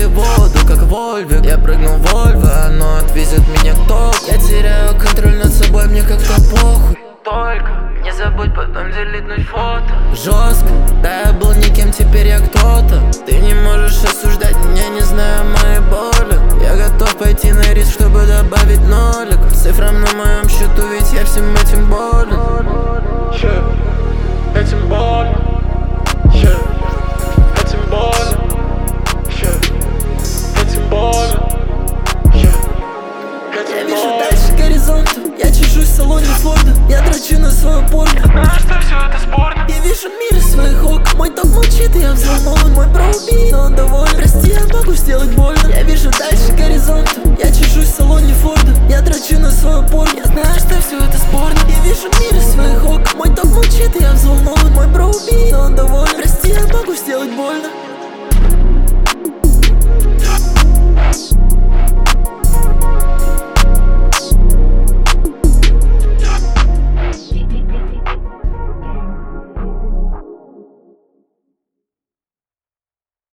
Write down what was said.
асфальте воду, как Вольвик. Я прыгну в Вольво, оно отвезет меня к току. Я теряю контроль над собой, мне как-то похуй. Только не забудь потом делитнуть фото. Жестко, да я был никем, теперь я кто-то. Ты не можешь осуждать меня, не зная моей боли. Я готов пойти на риск, чтобы добавить нолик к цифрам на моем счету, ведь я всем этим болен. Этим болен. Этим болен. Этим болен. Я вижу дальше горизонта. Я чешусь в салоне Форда. Я дрочу на свою порно. Знаю, что все это спорно. Я вижу мир из своих окон. Мой топ молчит, и я взволнован. Мой бро убит, но он доволен. Прости, я могу сделать больно. Я вижу дальше горизонта.